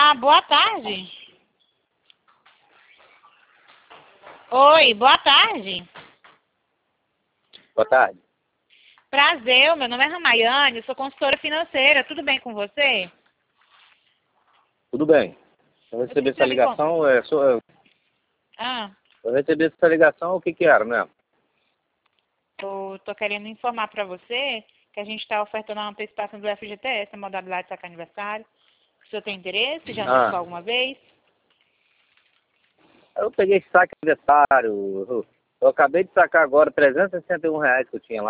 Boa tarde. Oi, boa tarde. Boa tarde. Prazer, meu nome é Ramayane, eu sou consultora financeira. Tudo bem com você? Tudo bem. Eu recebi essa ligação, eu recebi essa ligação, o que que era, né? Tô querendo informar para você que a gente está ofertando uma antecipação do FGTS, a modalidade de sacar aniversário. O senhor tem interesse? Já antecipou alguma vez? Eu peguei esse saque aniversário, eu acabei de sacar agora R$ 361 que eu tinha lá.